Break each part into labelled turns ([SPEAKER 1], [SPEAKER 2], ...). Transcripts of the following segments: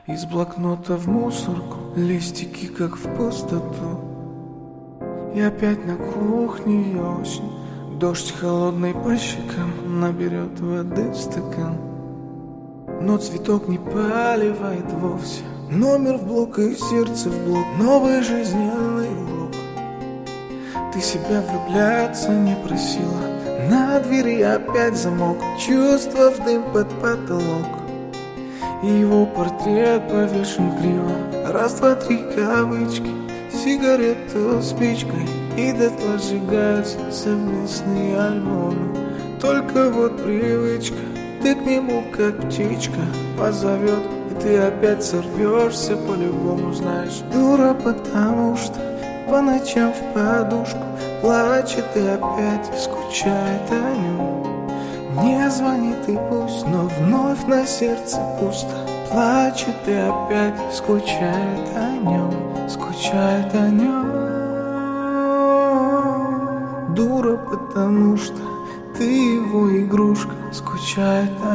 [SPEAKER 1] Из блокнота в мусорку, листики как в пустоту. И опять на кухне осень, дождь холодный по щекам наберет воды в стакан. Но цветок не поливает вовсе. Номер в блок и сердце в блок, новый жизненный урок. Ты себя влюбляться не просила, на двери опять замок, чувства в дым под потолок. И его портрет повешен криво, раз, два, три кавычки, сигарету спичкой, и дотла сжигаются совместные альбомы. Только вот привычка, ты к нему как птичка позовет, и ты опять сорвешься по-любому, знаешь. Дура, потому что по ночам в подушку плачет и опять скучает о нем. Не звонит и пусть, но вновь на сердце пусто. Плачет и опять скучает о нем, скучает о нем. Дура, потому что ты его игрушка, скучает о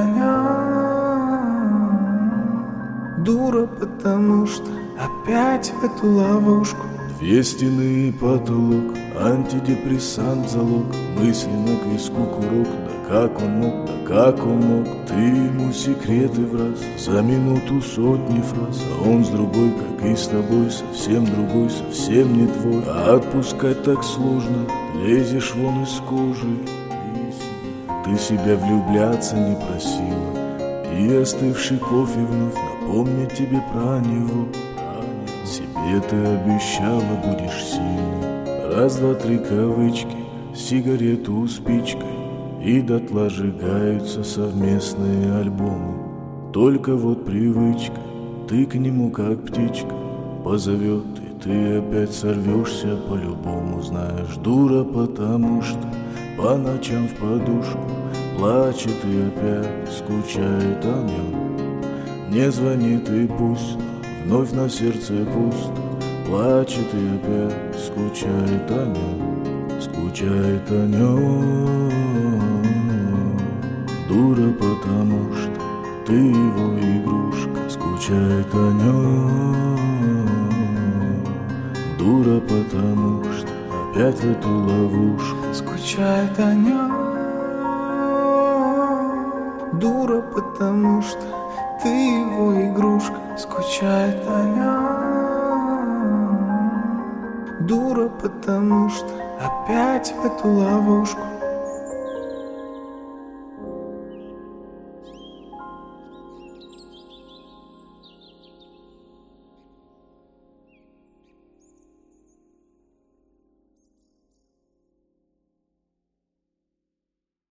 [SPEAKER 1] нем. Дура, потому что опять в эту ловушку.
[SPEAKER 2] Две стены и потолок, антидепрессант залог, мысли на виску курок. Да как он мог, да как он мог, ты ему секреты враз, за минуту сотни фраз, а он с другой, как и с тобой, совсем другой, совсем не твой. А отпускать так сложно, лезешь вон из кожи. Ты себя влюбляться не просила, и остывший кофе вновь напомнит тебе про него. Себе ты обещала, будешь сильной. Раз, два, три кавычки, сигарету спичкой, и дотла сжигаются совместные альбомы. Только вот привычка, ты к нему как птичка позовет, и ты опять сорвешься по-любому, знаешь. Дура, потому что по ночам в подушку плачет и опять скучает о нем. Не звонит и пусть, вновь на сердце пусто. Плачет и опять скучает о нем, скучает о нем. Дура, потому что ты его игрушка, скучает о нем. Дура, потому что опять в эту ловушку,
[SPEAKER 1] скучает о нем. Дура, потому что ты его игрушка, скучает о нем. Дура, потому что опять в эту ловушку.